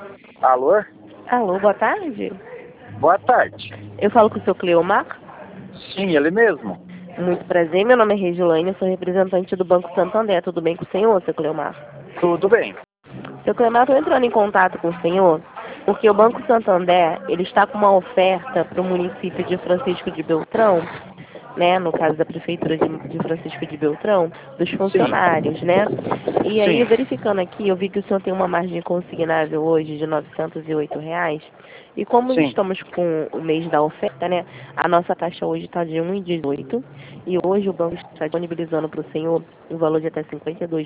Alô? Alô, boa tarde. Boa tarde. Eu falo com o seu Cleomar. Sim, ele mesmo. Muito prazer, meu nome é Regilane, eu sou representante do Banco Santander. Tudo bem com o senhor, seu Cleomar? Tudo bem. Seu Cleomar, estou entrando em contato com o senhor porque o Banco Santander ele está com uma oferta para o município de Francisco de Beltrão, né, no caso da Prefeitura de Francisco de Beltrão, dos Sim, funcionários, né? E aí, sim, verificando aqui, eu vi que o senhor tem uma margem consignável hoje de R$ 908. E como sim. estamos com o mês da oferta, né, a nossa taxa hoje está de 1,18 e hoje o banco está disponibilizando para o senhor um valor de até R$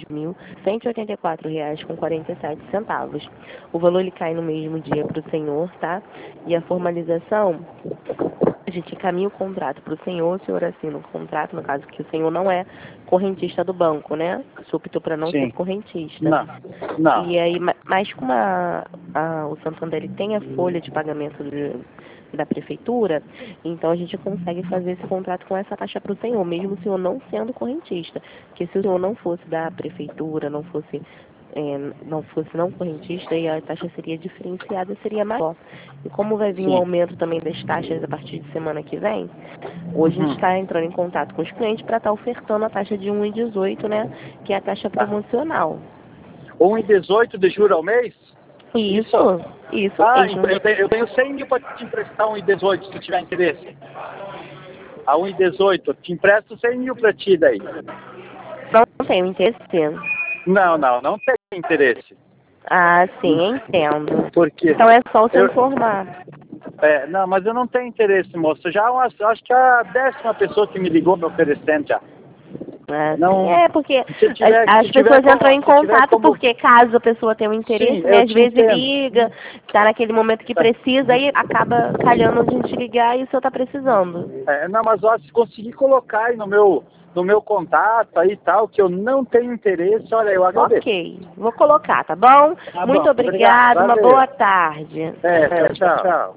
52.184,47. O valor ele cai no mesmo dia para o senhor, tá? E a formalização, a gente encaminha o contrato para o senhor assina o contrato, no caso que o senhor não é correntista do banco, né? O senhor optou para não ser Sim. correntista. Não, não. E aí, mas como o Santander ele tem a folha de pagamento da prefeitura, então a gente consegue fazer esse contrato com essa taxa para o senhor, mesmo o senhor não sendo correntista. Porque se o senhor não fosse da prefeitura, não fosse não correntista, e a taxa seria diferenciada, seria maior. E como vai vir um Sim. aumento também das taxas a partir de semana que vem, hoje a gente Uhum. está entrando em contato com os clientes para estar ofertando a taxa de 1,18, né, que é a taxa Tá. promocional. 1,18 de juros ao mês? Isso Ah, mesmo. eu tenho 100 mil para te emprestar 1,18 se tiver interesse. A 1,18, te empresto 100 mil para ti daí. Não tenho interesse. Não tem interesse. Ah, sim, entendo. Por quê? Então é só o senhor Eu, informar. não, mas eu não tenho interesse, moço. Já acho que é a 10ª pessoa que me ligou me oferecendo já. Ah, sim. Não, É, porque se as tiver pessoas entram em se tiver contato como, porque caso a pessoa tenha um sim, interesse, né, eu às te vezes entendo. liga, está naquele momento que Tá. precisa, aí acaba calhando a gente ligar e o senhor está precisando. Não, mas ó, se conseguir colocar aí no meu contato aí e tal, que eu não tenho interesse, olha, eu agradeço. Ok, vou colocar, tá bom? Tá Muito bom, obrigado, obrigada, uma valeu. boa tarde. Tchau, tchau.